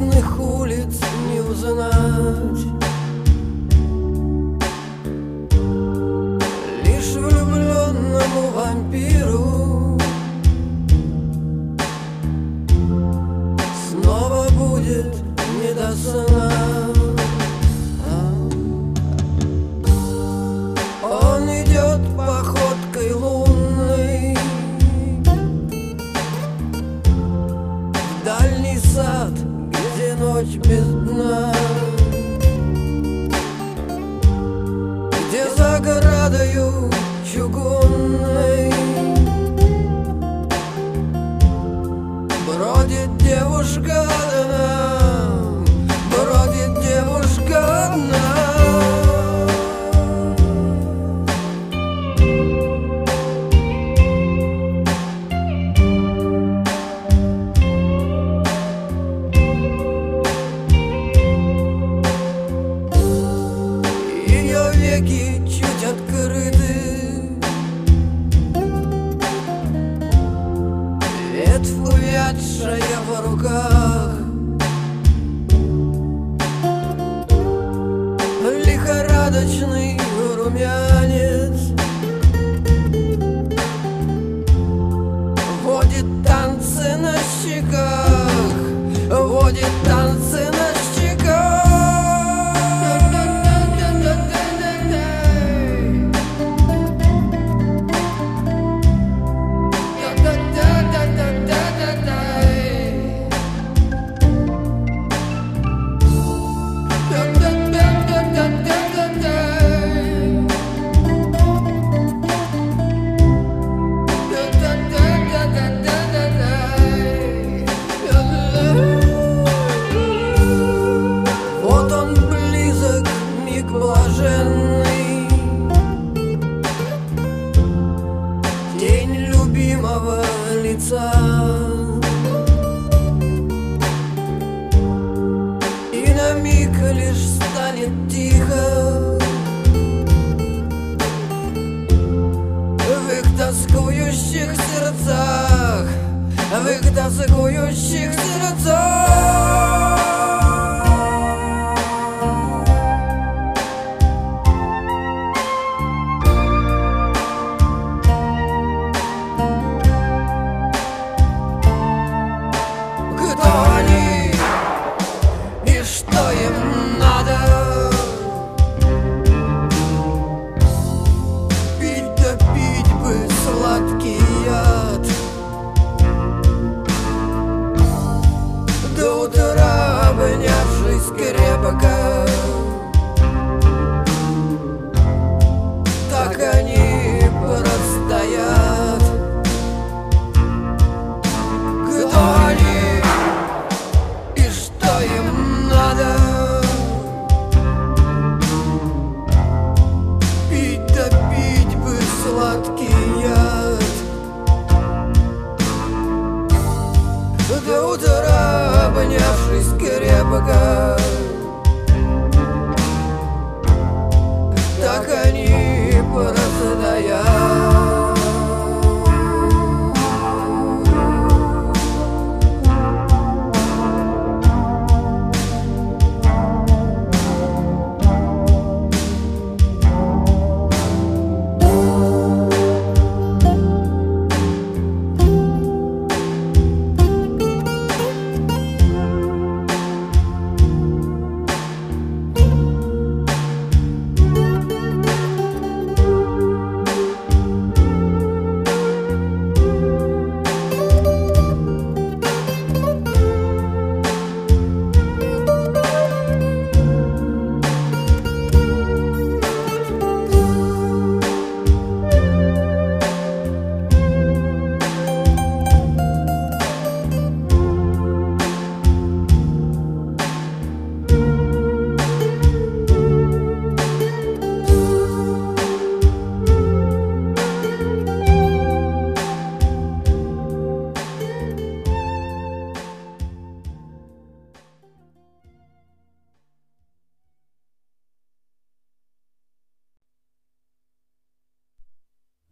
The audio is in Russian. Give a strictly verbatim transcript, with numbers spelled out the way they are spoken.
людных улиц не узнать. Лишь влюбленному вампиру снова будет не до сна. Он идет походкой лунной в дальний сад, где ночь без дна, где за оградою чугунной бродит девушка одна, бродит девушка одна. Ее веки чуть открыты, ветвь увядшая в руках, лихорадочный румянец водит танцы на щеках, водит танцы на щеках. Вот он близок, миг блаженный, тень любимого лица, и на миг лишь станет тихо в их тоскующих сердцах, в их тоскующих сердцах. Кто они и что им надо? Пить да пить бы сладкий яд, до утра обнявшись крепко.